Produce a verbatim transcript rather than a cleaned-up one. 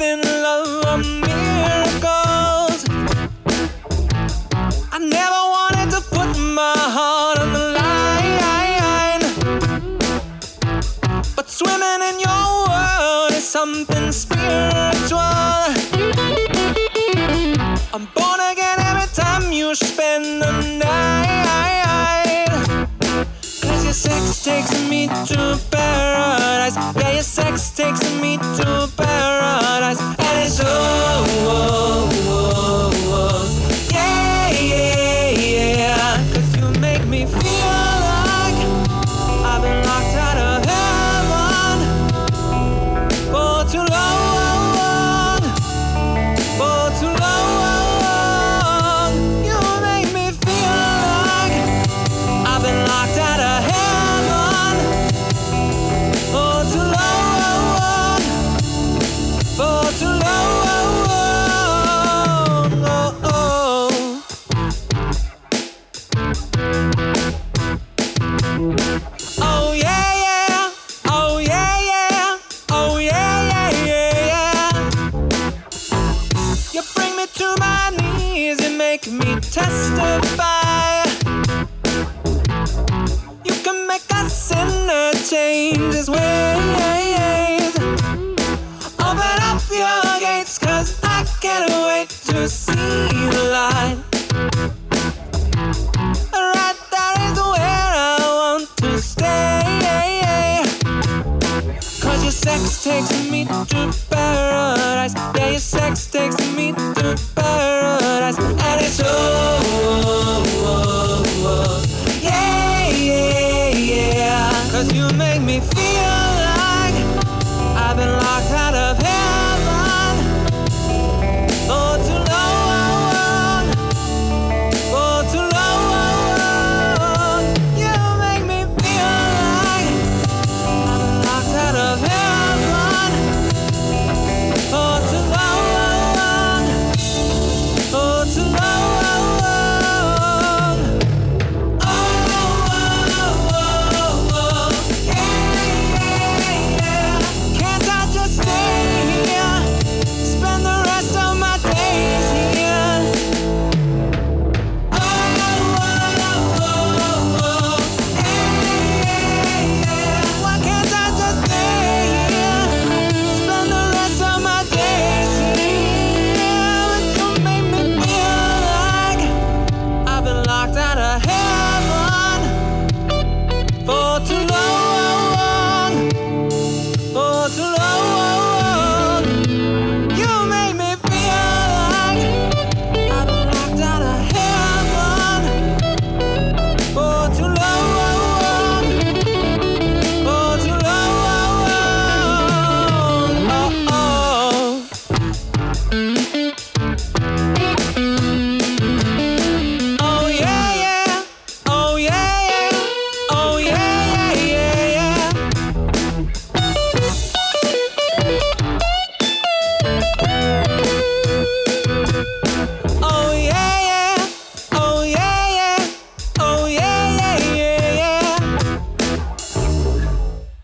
in love are miracles. I never wanted to put my heart on the line, but swimming in your world is something spiritual. I'm born again every time you spend the night. Cause your sex takes me to paradise. Yeah, your sex takes me to paradise.